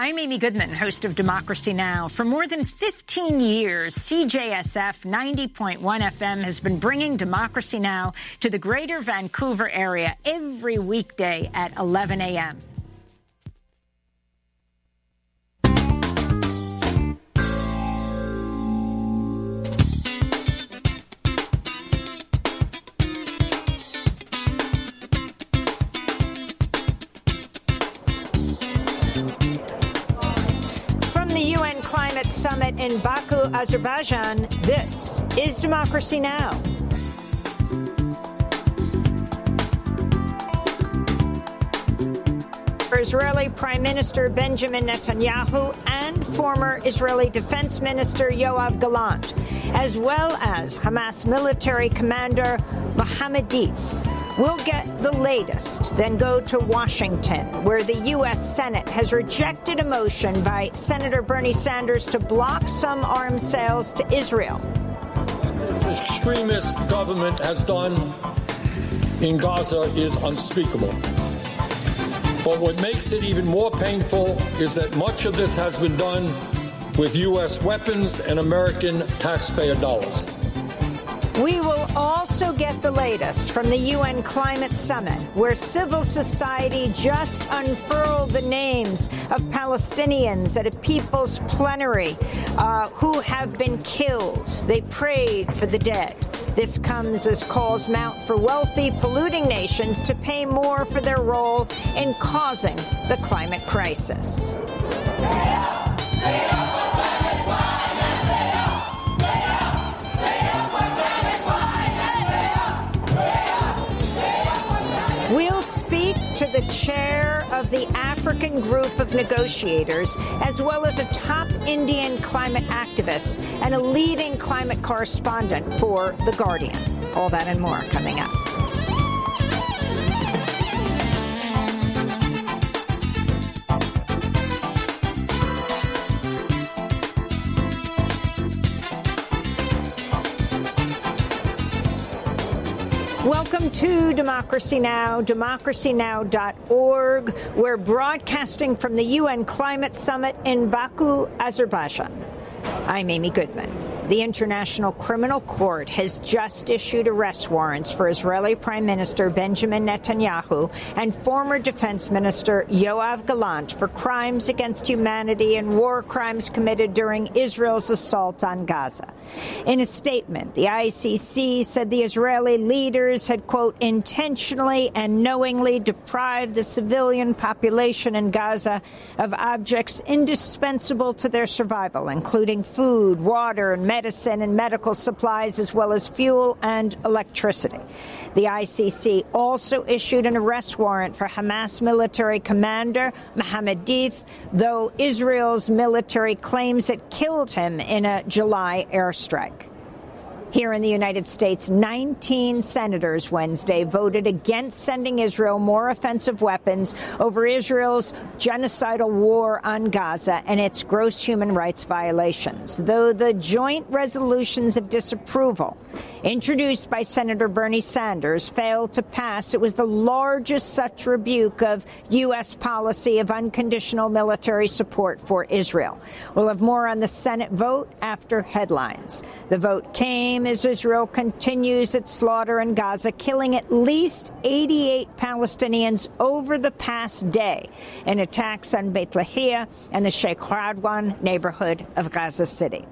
I'm Amy Goodman, host of Democracy Now! For more than 15 years, CJSF 90.1 FM has been bringing Democracy Now! To the greater Vancouver area every weekday at 11 a.m. Summit in Baku, Azerbaijan, this is Democracy Now! Israeli Prime Minister Benjamin Netanyahu and former Israeli Defense Minister Yoav Gallant, as well as Hamas military commander Mohammed Deif, we'll get the latest, then go to Washington, where the U.S. Senate has rejected a motion by Senator Bernie Sanders to block some arms sales to Israel. What this extremist government has done in Gaza is unspeakable. But what makes it even more painful is that much of this has been done with U.S. weapons and American taxpayer dollars. We will also get the latest from the UN Climate Summit, where civil society just unfurled the names of Palestinians at a people's plenary who have been killed. They prayed for the dead. This comes as calls mount for wealthy, polluting nations to pay more for their role in causing the climate crisis. We'll speak to the chair of the African Group of Negotiators, as well as a top Indian climate activist and a leading climate correspondent for The Guardian. All that and more coming up. Welcome to Democracy Now!, democracynow.org. We're broadcasting from the UN Climate Summit in Baku, Azerbaijan. I'm Amy Goodman. The International Criminal Court has just issued arrest warrants for Israeli Prime Minister Benjamin Netanyahu and former Defense Minister Yoav Gallant for crimes against humanity and war crimes committed during Israel's assault on Gaza. In a statement, the ICC said the Israeli leaders had, quote, intentionally and knowingly deprived the civilian population in Gaza of objects indispensable to their survival, including food, water, and medicine and medical supplies, as well as fuel and electricity. The ICC also issued an arrest warrant for Hamas military commander Mohammed Deif, though Israel's military claims it killed him in a July airstrike. Here in the United States, 19 senators Wednesday voted against sending Israel more offensive weapons over Israel's genocidal war on Gaza and its gross human rights violations. Though the joint resolutions of disapproval introduced by Senator Bernie Sanders failed to pass, it was the largest such rebuke of U.S. policy of unconditional military support for Israel. We'll have more on the Senate vote after headlines. The vote came as Israel continues its slaughter in Gaza, killing at least 88 Palestinians over the past day in attacks on Beit Lahia and the Sheikh Radwan neighborhood of Gaza City.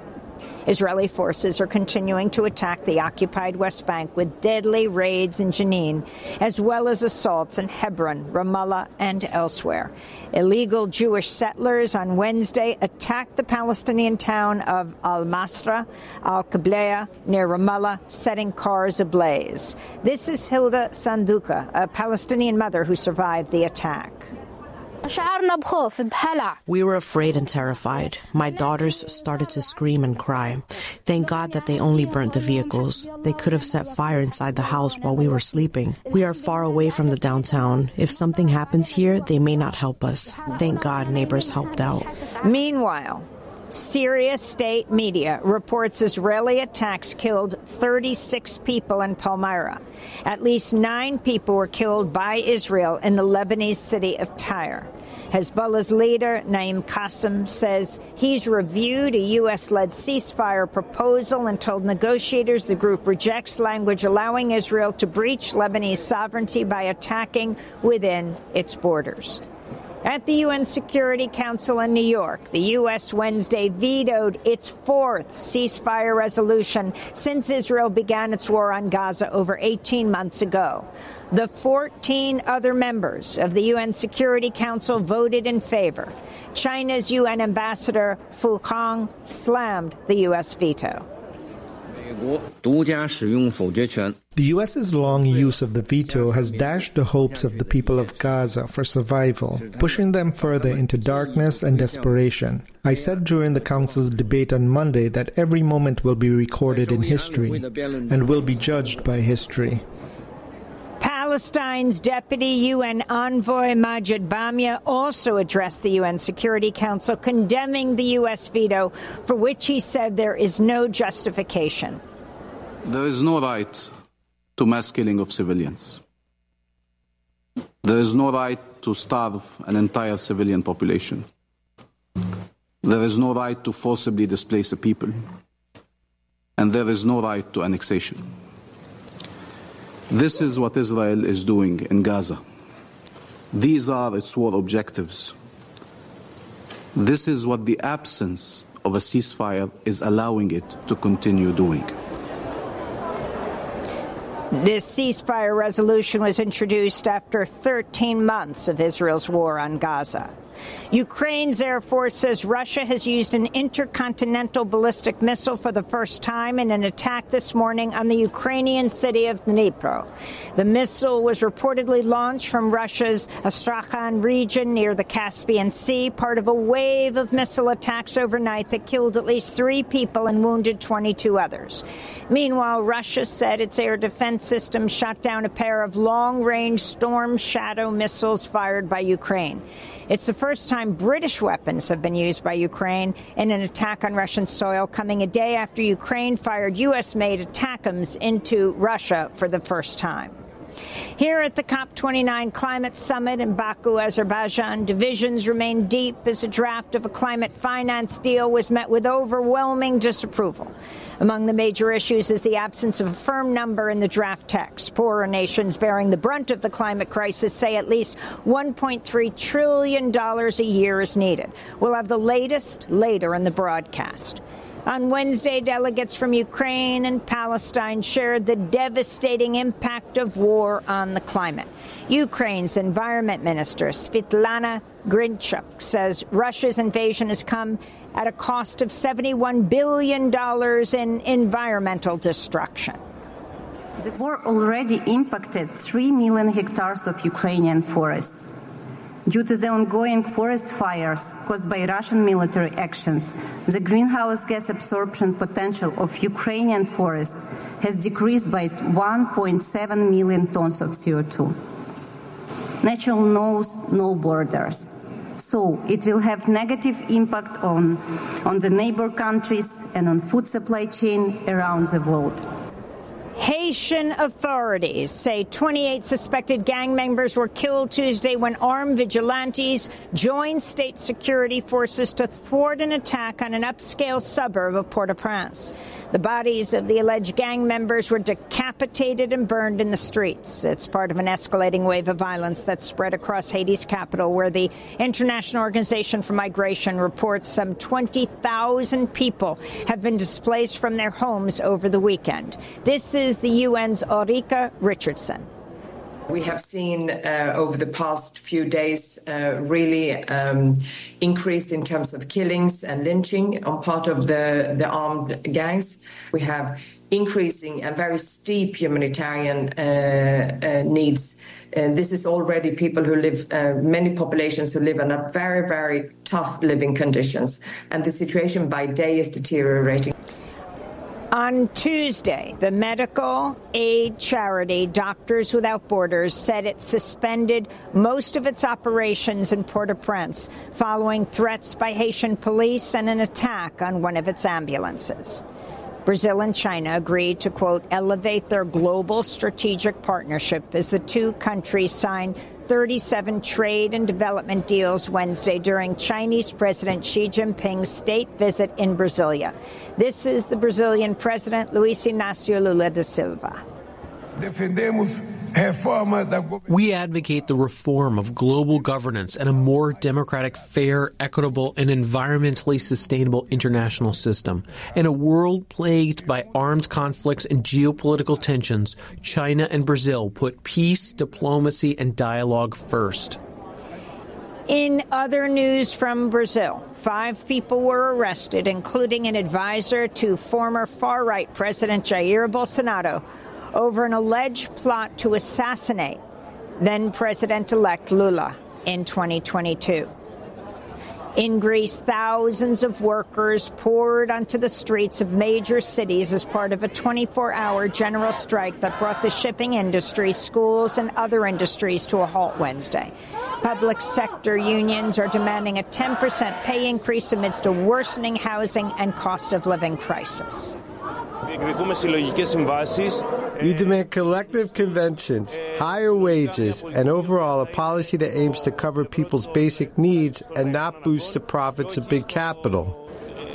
Israeli forces are continuing to attack the occupied West Bank with deadly raids in Jenin, as well as assaults in Hebron, Ramallah, and elsewhere. Illegal Jewish settlers on Wednesday attacked the Palestinian town of Al-Masra, Al-Qibleya, near Ramallah, setting cars ablaze. This is Hilda Sanduka, a Palestinian mother who survived the attack. We were afraid and terrified. My daughters started to scream and cry. Thank God that they only burnt the vehicles. They could have set fire inside the house while we were sleeping. We are far away from the downtown. If something happens here, they may not help us. Thank God neighbors helped out. Meanwhile, Syria state media reports Israeli attacks killed 36 people in Palmyra. At least 9 people were killed by Israel in the Lebanese city of Tyre. Hezbollah's leader, Naim Qassem, says he's reviewed a U.S.-led ceasefire proposal and told negotiators the group rejects language allowing Israel to breach Lebanese sovereignty by attacking within its borders. At the UN Security Council in New York, the U.S. Wednesday vetoed its fourth ceasefire resolution since Israel began its war on Gaza over 18 months ago. The 14 other members of the UN Security Council voted in favor. China's UN ambassador Fu Hong slammed the U.S. veto. The U.S.'s long use of the veto has dashed the hopes of the people of Gaza for survival, pushing them further into darkness and desperation. I said during the Council's debate on Monday that every moment will be recorded in history and will be judged by history. Palestine's Deputy UN Envoy Majid Bamia also addressed the UN Security Council, condemning the U.S. veto, for which he said there is no justification. There is no right to mass killing of civilians. There is no right to starve an entire civilian population. There is no right to forcibly displace a people. And there is no right to annexation. This is what Israel is doing in Gaza. These are its war objectives. This is what the absence of a ceasefire is allowing it to continue doing. This ceasefire resolution was introduced after 13 months of Israel's war on Gaza. Ukraine's Air Force says Russia has used an intercontinental ballistic missile for the first time in an attack this morning on the Ukrainian city of Dnipro. The missile was reportedly launched from Russia's Astrakhan region near the Caspian Sea, part of a wave of missile attacks overnight that killed at least 3 people and wounded 22 others. Meanwhile, Russia said its air defense system shot down a pair of long-range Storm Shadow missiles fired by Ukraine. It's the first time British weapons have been used by Ukraine in an attack on Russian soil, coming a day after Ukraine fired U.S.-made ATACMS into Russia for the first time. Here at the COP29 Climate Summit in Baku, Azerbaijan, divisions remain deep as a draft of a climate finance deal was met with overwhelming disapproval. Among the major issues is the absence of a firm number in the draft text. Poorer nations bearing the brunt of the climate crisis say at least $1.3 trillion a year is needed. We'll have the latest later in the broadcast. On Wednesday, delegates from Ukraine and Palestine shared the devastating impact of war on the climate. Ukraine's Environment Minister, Svitlana Grinchuk, says Russia's invasion has come at a cost of $71 billion in environmental destruction. The war already impacted 3 million hectares of Ukrainian forests. Due to the ongoing forest fires caused by Russian military actions, the greenhouse gas absorption potential of Ukrainian forests has decreased by 1.7 million tons of CO2. Nature knows no borders, so it will have negative impact on the neighbor countries and on food supply chain around the world. Haitian authorities say 28 suspected gang members were killed Tuesday when armed vigilantes joined state security forces to thwart an attack on an upscale suburb of Port-au-Prince. The bodies of the alleged gang members were decapitated and burned in the streets. It's part of an escalating wave of violence that's spread across Haiti's capital, where the International Organization for Migration reports some 20,000 people have been displaced from their homes over the weekend. This is the UN's Ulrika Richardson. We have seen over the past few days really increased in terms of killings and lynching on part of the armed gangs. We have increasing and very steep humanitarian needs. And this is already people who live, many populations who live under very, very tough living conditions. And the situation by day is deteriorating. On Tuesday, the medical aid charity Doctors Without Borders said it suspended most of its operations in Port-au-Prince following threats by Haitian police and an attack on one of its ambulances. Brazil and China agreed to, quote, elevate their global strategic partnership as the two countries signed 37 trade and development deals Wednesday during Chinese President Xi Jinping's state visit in Brasilia. This is the Brazilian President Luiz Inácio Lula da Silva. We advocate the reform of global governance and a more democratic, fair, equitable, and environmentally sustainable international system. In a world plagued by armed conflicts and geopolitical tensions, China and Brazil put peace, diplomacy, and dialogue first. In other news from Brazil, 5 people were arrested, including an advisor to former far-right President Jair Bolsonaro, over an alleged plot to assassinate then-President-elect Lula in 2022. In Greece, thousands of workers poured onto the streets of major cities as part of a 24-hour general strike that brought the shipping industry, schools, and other industries to a halt Wednesday. Public sector unions are demanding a 10% pay increase amidst a worsening housing and cost of living crisis. We demand collective conventions, higher wages, and overall a policy that aims to cover people's basic needs and not boost the profits of big capital.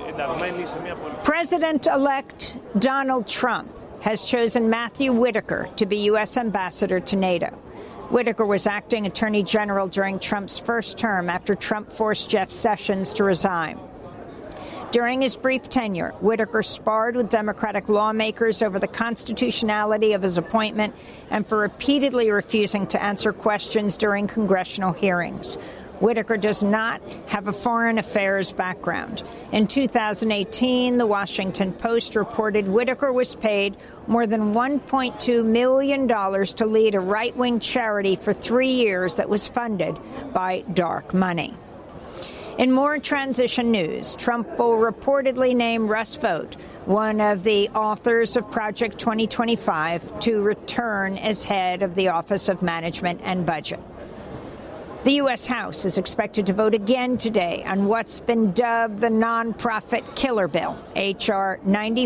President-elect Donald Trump has chosen Matthew Whitaker to be U.S. ambassador to NATO. Whitaker was acting attorney general during Trump's first term after Trump forced Jeff Sessions to resign. During his brief tenure, Whitaker sparred with Democratic lawmakers over the constitutionality of his appointment and for repeatedly refusing to answer questions during congressional hearings. Whitaker does not have a foreign affairs background. In 2018, The Washington Post reported Whitaker was paid more than $1.2 million to lead a right-wing charity for 3 years that was funded by dark money. In more transition news, Trump will reportedly name Russ Vought, one of the authors of Project 2025, to return as head of the Office of Management and Budget. The U.S. House is expected to vote again today on what's been dubbed the nonprofit killer bill, H.R.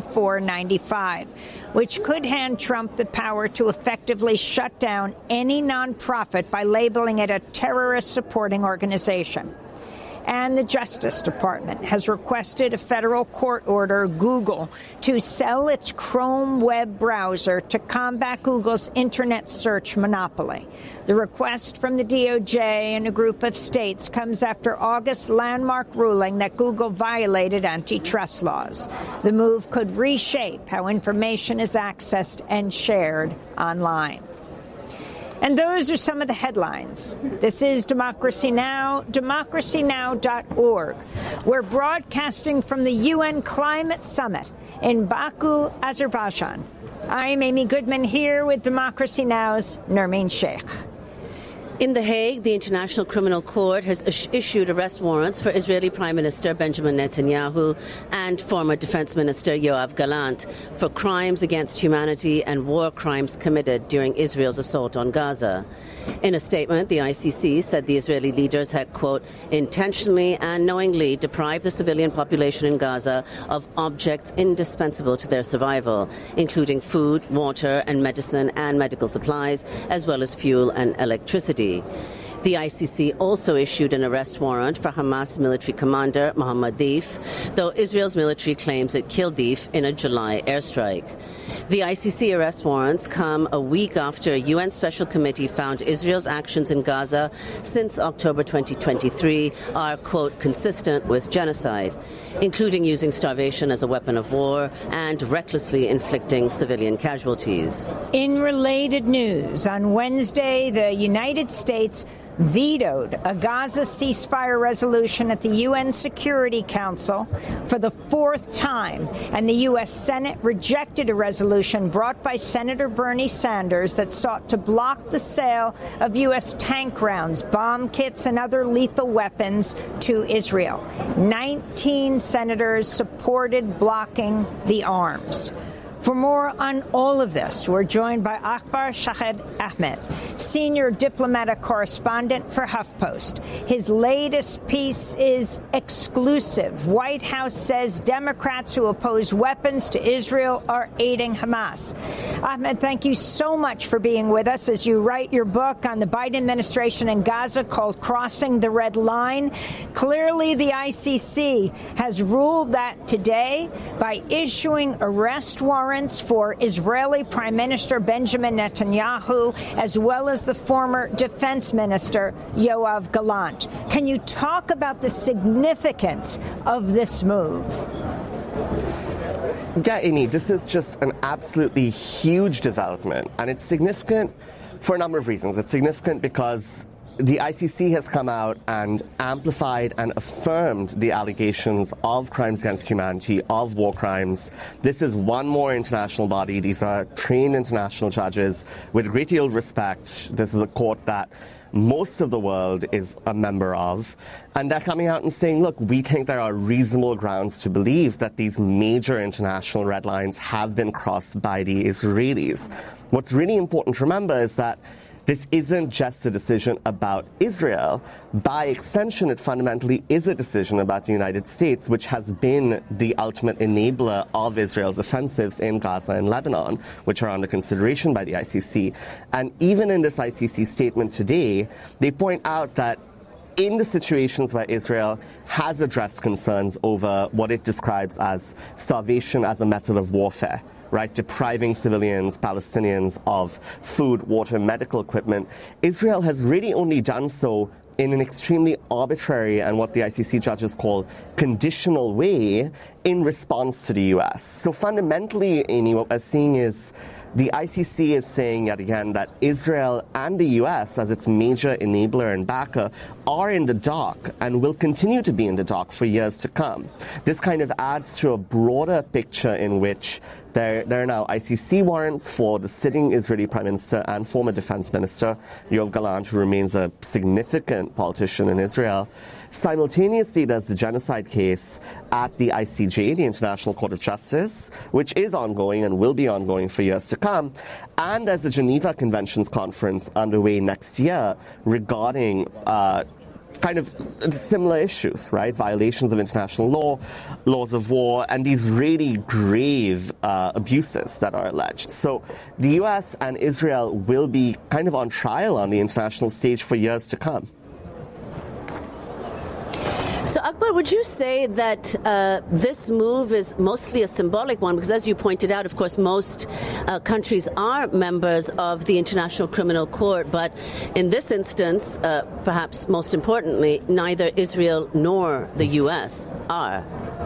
9495, which could hand Trump the power to effectively shut down any nonprofit by labeling it a terrorist-supporting organization. And the Justice Department has requested a federal court order Google to sell its Chrome web browser to combat Google's internet search monopoly. The request from the DOJ and a group of states comes after August's landmark ruling that Google violated antitrust laws. The move could reshape how information is accessed and shared online. And those are some of the headlines. This is Democracy Now!, democracynow.org. We're broadcasting from the UN Climate Summit in Baku, Azerbaijan. I'm Amy Goodman here with Democracy Now!'s Nermeen Sheikh. In The Hague, the International Criminal Court has issued arrest warrants for Israeli Prime Minister Benjamin Netanyahu and former Defense Minister Yoav Gallant for crimes against humanity and war crimes committed during Israel's assault on Gaza. In a statement, the ICC said the Israeli leaders had, quote, intentionally and knowingly deprived the civilian population in Gaza of objects indispensable to their survival, including food, water and medicine and medical supplies, as well as fuel and electricity. The ICC also issued an arrest warrant for Hamas military commander Mohammad Deif, though Israel's military claims it killed Deif in a July airstrike. The ICC arrest warrants come a week after a UN Special Committee found Israel's actions in Gaza since October 2023 are, quote, consistent with genocide, including using starvation as a weapon of war and recklessly inflicting civilian casualties. In related news, on Wednesday, the United States vetoed a Gaza ceasefire resolution at the UN Security Council for the 4th time, and the U.S. Senate rejected a resolution brought by Senator Bernie Sanders that sought to block the sale of U.S. tank rounds, bomb kits, and other lethal weapons to Israel. 19 senators supported blocking the arms. For more on all of this, we're joined by Akbar Shahed Ahmed, senior diplomatic correspondent for HuffPost. His latest piece is exclusive. White House says Democrats who oppose weapons to Israel are aiding Hamas. Ahmed, thank you so much for being with us as you write your book on the Biden administration in Gaza called Crossing the Red Line. Clearly, the ICC has ruled that today by issuing arrest warrants for Israeli Prime Minister Benjamin Netanyahu, as well as the former defense minister Yoav Gallant. Can you talk about the significance of this move? Yeah, Amy, this is just an absolutely huge development, and it's significant for a number of reasons. It's significant because the ICC has come out and amplified and affirmed the allegations of crimes against humanity, of war crimes. This is one more international body. These are trained international judges with a great deal of respect. This is a court that most of the world is a member of. And they're coming out and saying, look, we think there are reasonable grounds to believe that these major international red lines have been crossed by the Israelis. What's really important to remember is that this isn't just a decision about Israel. By extension, it fundamentally is a decision about the United States, which has been the ultimate enabler of Israel's offensives in Gaza and Lebanon, which are under consideration by the ICC. And even in this ICC statement today, they point out that in the situations where Israel has addressed concerns over what it describes as starvation as a method of warfare, right, depriving civilians, Palestinians of food, water, medical equipment, Israel has really only done so in an extremely arbitrary and what the ICC judges call conditional way in response to the U.S. So fundamentally, Amy, what we're seeing is the ICC is saying yet again that Israel and the U.S., as its major enabler and backer, are in the dock and will continue to be in the dock for years to come. This kind of adds to a broader picture in which there are now ICC warrants for the sitting Israeli Prime Minister and former Defense Minister, Yoav Gallant, who remains a significant politician in Israel. Simultaneously, there's the genocide case at the ICJ, the International Court of Justice, which is ongoing and will be ongoing for years to come. And there's the Geneva Conventions Conference underway next year regarding kind of similar issues, right? Violations of international law, laws of war, and these really grave abuses that are alleged. So the U.S. and Israel will be kind of on trial on the international stage for years to come. So, Akbar, would you say that this move is mostly a symbolic one? Because as you pointed out, of course, most countries are members of the International Criminal Court. But in this instance, perhaps most importantly, neither Israel nor the U.S. are.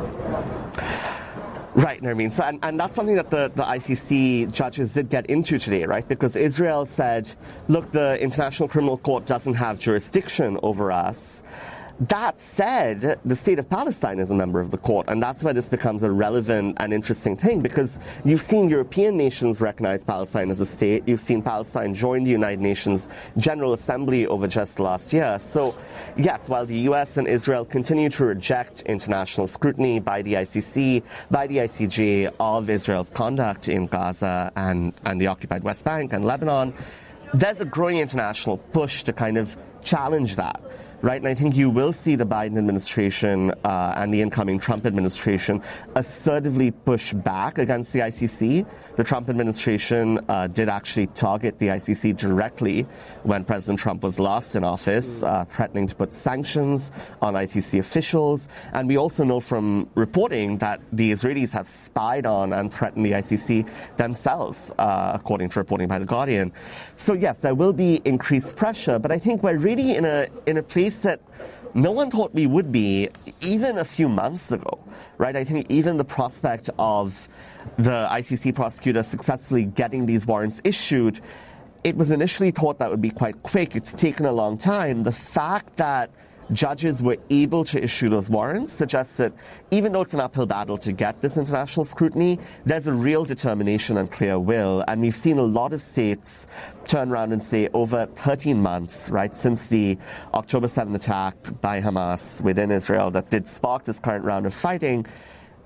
Right, Nermeen. So, and that's something that the ICC judges did get into today, right? Because Israel said, look, the International Criminal Court doesn't have jurisdiction over us. That said, the state of Palestine is a member of the court, and that's where this becomes a relevant and interesting thing, because you've seen European nations recognize Palestine as a state. You've seen Palestine join the United Nations General Assembly over just last year. So, yes, while the U.S. and Israel continue to reject international scrutiny by the ICC, by the ICJ of Israel's conduct in Gaza and the occupied West Bank and Lebanon, there's a growing international push to kind of challenge that. Right, and I think you will see the Biden administration and the incoming Trump administration assertively push back against the ICC. The Trump administration did actually target the ICC directly when President Trump was last in office, threatening to put sanctions on ICC officials. And we also know from reporting that the Israelis have spied on and threatened the ICC themselves, according to reporting by The Guardian. So yes, there will be increased pressure, but I think we're really in a place that no one thought we would be even a few months ago, right? I think even the prospect of the ICC prosecutor successfully getting these warrants issued, it was initially thought that would be quite quick. It's taken a long time. The fact that judges were able to issue those warrants suggests that even though it's an uphill battle to get this international scrutiny, there's a real determination and clear will. And we've seen a lot of states turn around and say over 13 months, right, since the October 7th attack by Hamas within Israel that did spark this current round of fighting,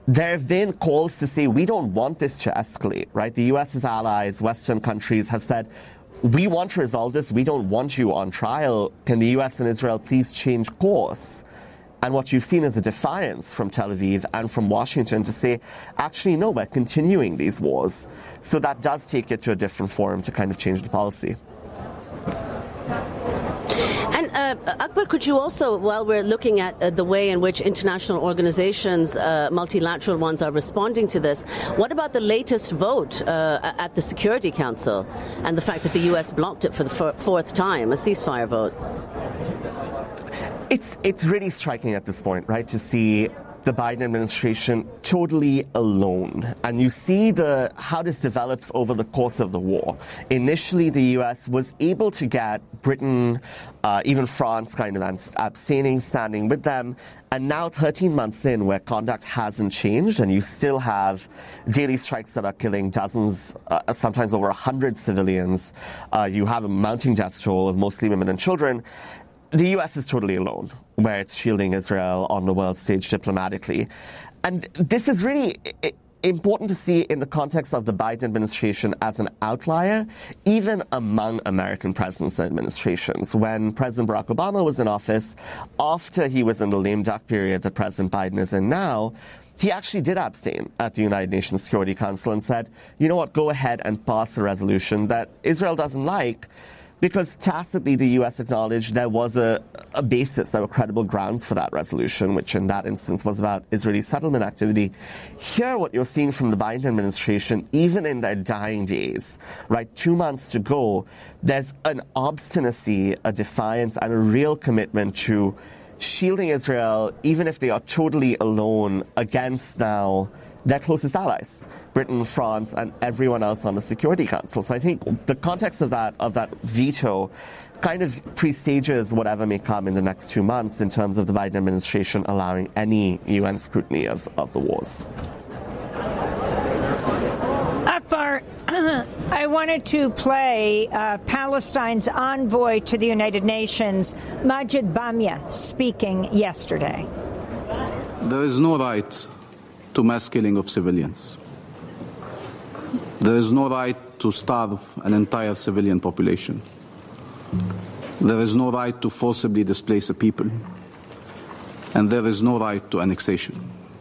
there have been calls to say we don't want this to escalate, right? The US's allies, Western countries, have said, we want to resolve this. We don't want you on trial. Can the US and Israel please change course? And what you've seen is a defiance from Tel Aviv and from Washington to say, actually, no, we're continuing these wars. So that does take it to a different forum to kind of change the policy. And Akbar, could you also, while we're looking at the way in which international organizations, multilateral ones, are responding to this, what about the latest vote at the Security Council and the fact that the U.S. blocked it for the fourth time, a ceasefire vote? It's really striking at this point, right, to see the Biden administration totally alone. And you see how this develops over the course of the war. Initially, the U.S. was able to get Britain, even France, kind of abstaining, standing with them. And now, 13 months in, where conduct hasn't changed, and you still have daily strikes that are killing dozens, sometimes over 100 civilians. You have a mounting death toll of mostly women and children. The U.S. is totally alone, where it's shielding Israel on the world stage diplomatically. And this is really important to see in the context of the Biden administration as an outlier, even among American presidents and administrations. When President Barack Obama was in office, after he was in the lame duck period that President Biden is in now, he actually did abstain at the United Nations Security Council and said, you know what, go ahead and pass a resolution that Israel doesn't like, because tacitly the U.S. acknowledged there was a basis, there were credible grounds for that resolution, which in that instance was about Israeli settlement activity. Here, what you're seeing from the Biden administration, even in their dying days, right, 2 months to go, there's an obstinacy, a defiance, and a real commitment to shielding Israel, even if they are totally alone against now their closest allies, Britain, France, and everyone else on the Security Council. So I think the context of that veto kind of presages whatever may come in the next 2 months in terms of the Biden administration allowing any UN scrutiny of the wars. Akbar, I wanted to play Palestine's envoy to the United Nations, Majid Bamia, speaking yesterday. There is no right to mass killing of civilians. There is no right to starve an entire civilian population. There is no right to forcibly displace a people. And there is no right to annexation.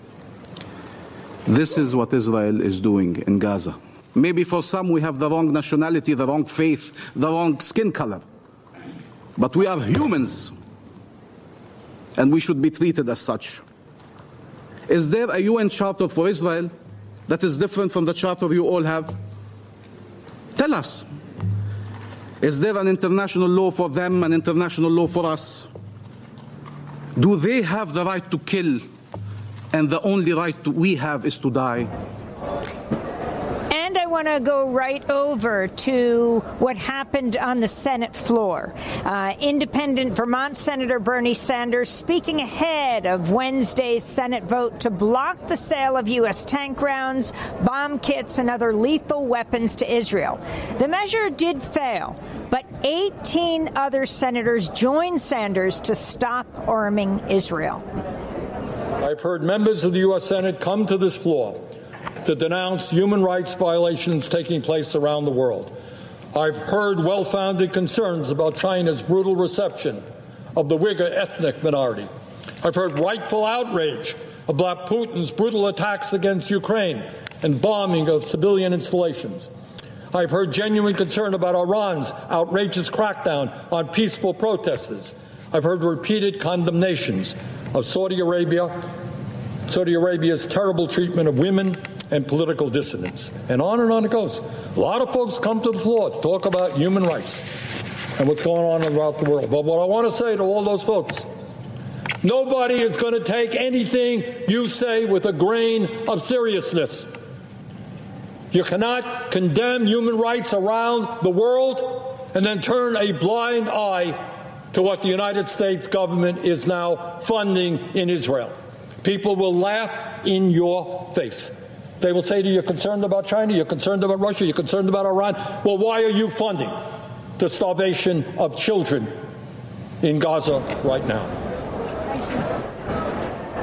This is what Israel is doing in Gaza. Maybe for some we have the wrong nationality, the wrong faith, the wrong skin color. But we are humans, and we should be treated as such. Is there a UN charter for Israel that is different from the charter you all have? Tell us. Is there an international law for them, an international law for us? Do they have the right to kill, and the only right we have is to die? I want to go right over to what happened on the Senate floor. Independent Vermont Senator Bernie Sanders speaking ahead of Wednesday's Senate vote to block the sale of U.S. tank rounds, bomb kits, and other lethal weapons to Israel. The measure did fail, but 18 other senators joined Sanders to stop arming Israel. I've heard members of the U.S. Senate come to this floor to denounce human rights violations taking place around the world. I've heard well-founded concerns about China's brutal reception of the Uyghur ethnic minority. I've heard rightful outrage about Putin's brutal attacks against Ukraine and bombing of civilian installations. I've heard genuine concern about Iran's outrageous crackdown on peaceful protesters. I've heard repeated condemnations of Saudi Arabia's terrible treatment of women and political dissidents. And on it goes. A lot of folks come to the floor to talk about human rights and what's going on throughout the world. But what I want to say to all those folks, nobody is going to take anything you say with a grain of seriousness. You cannot condemn human rights around the world and then turn a blind eye to what the United States government is now funding in Israel. People will laugh in your face. They will say to you, you're concerned about China, you're concerned about Russia, you're concerned about Iran. Well, why are you funding the starvation of children in Gaza right now?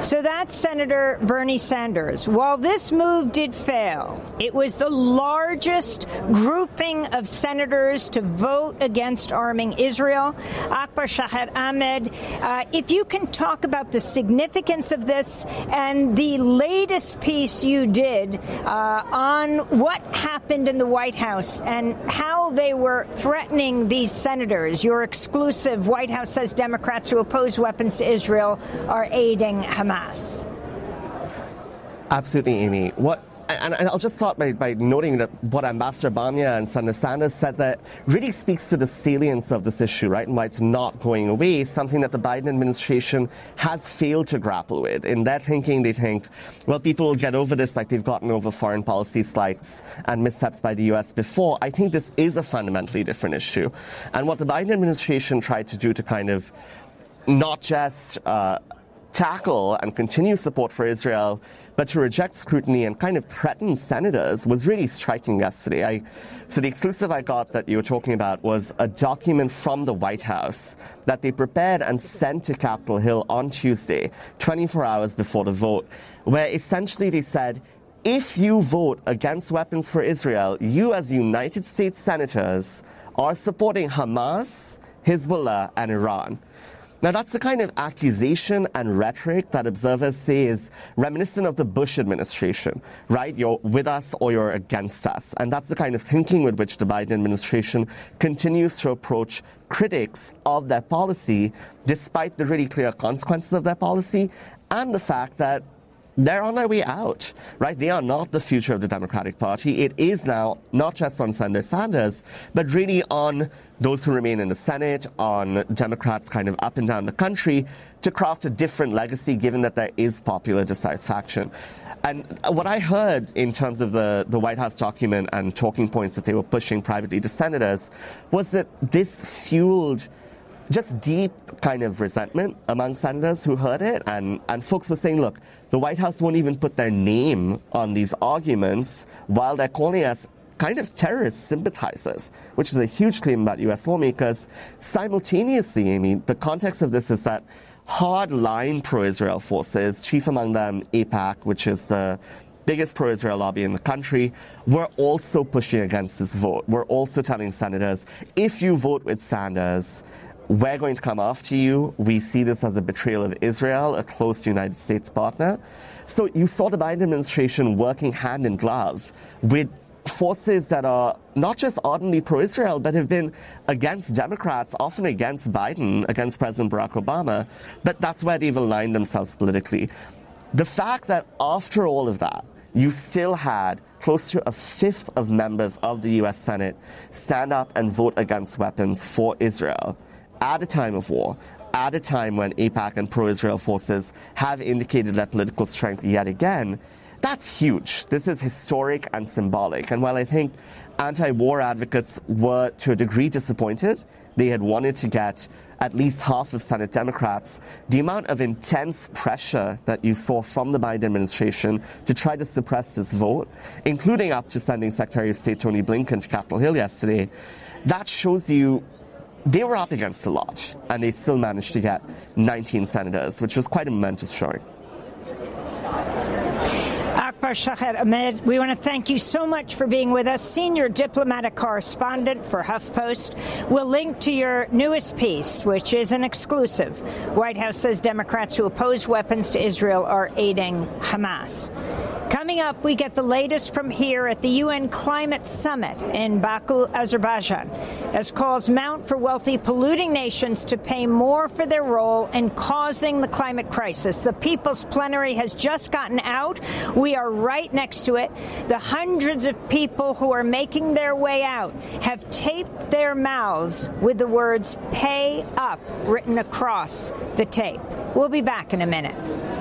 So that's Senator Bernie Sanders. While this move did fail, it was the largest grouping of senators to vote against arming Israel. Akbar Shaher Ahmed, if you can talk about the significance of this and the latest piece you did on what happened in the White House and how they were threatening these senators. Your exclusive White House says Democrats who oppose weapons to Israel are aiding Hamas. Absolutely, Amy. And I'll just start by noting that what Ambassador Bamia and Senator Sanders said that really speaks to the salience of this issue, right, and why it's not going away, something that the Biden administration has failed to grapple with. In their thinking, they think, well, people will get over this like they've gotten over foreign policy slights and missteps by the U.S. before. I think this is a fundamentally different issue. And what the Biden administration tried to do to kind of not just tackle and continue support for Israel, but to reject scrutiny and kind of threaten senators was really striking yesterday. So the exclusive I got that you were talking about was a document from the White House that they prepared and sent to Capitol Hill on Tuesday, 24 hours before the vote, where essentially they said, if you vote against weapons for Israel, you as United States senators are supporting Hamas, Hezbollah, and Iran. Now, that's the kind of accusation and rhetoric that observers say is reminiscent of the Bush administration, right? You're with us or you're against us. And that's the kind of thinking with which the Biden administration continues to approach critics of their policy, despite the really clear consequences of their policy and the fact that they're on their way out, right? They are not the future of the Democratic Party. It is now not just on Senator Sanders, but really on those who remain in the Senate, on Democrats kind of up and down the country to craft a different legacy, given that there is popular dissatisfaction. And what I heard in terms of the White House document and talking points that they were pushing privately to senators was that this fueled just deep kind of resentment among senators who heard it. And folks were saying, look, the White House won't even put their name on these arguments while they're calling us kind of terrorist sympathizers, which is a huge claim about U.S. lawmakers. Simultaneously, Amy, the context of this is that hard-line pro-Israel forces, chief among them AIPAC, which is the biggest pro-Israel lobby in the country, were also pushing against this vote. We're also telling senators, if you vote with Sanders, we're going to come after you. We see this as a betrayal of Israel, a close United States partner. So you saw the Biden administration working hand in glove with forces that are not just ardently pro-Israel, but have been against Democrats, often against Biden, against President Barack Obama. But that's where they've aligned themselves politically. The fact that after all of that, you still had close to a fifth of members of the U.S. Senate stand up and vote against weapons for Israel at a time of war, at a time when AIPAC and pro-Israel forces have indicated their political strength yet again, that's huge. This is historic and symbolic. And while I think anti-war advocates were to a degree disappointed, they had wanted to get at least half of Senate Democrats, the amount of intense pressure that you saw from the Biden administration to try to suppress this vote, including up to sending Secretary of State Tony Blinken to Capitol Hill yesterday, that shows you they were up against a lot, and they still managed to get 19 senators, which was quite a momentous showing. Akbar Shaher Ahmed, we want to thank you so much for being with us, senior diplomatic correspondent for HuffPost. We'll link to your newest piece, which is an exclusive. White House says Democrats who oppose weapons to Israel are aiding Hamas. Coming up, we get the latest from here at the UN Climate Summit in Baku, Azerbaijan, as calls mount for wealthy polluting nations to pay more for their role in causing the climate crisis. The People's Plenary has just gotten out. We are right next to it. The hundreds of people who are making their way out have taped their mouths with the words "pay up" written across the tape. We'll be back in a minute.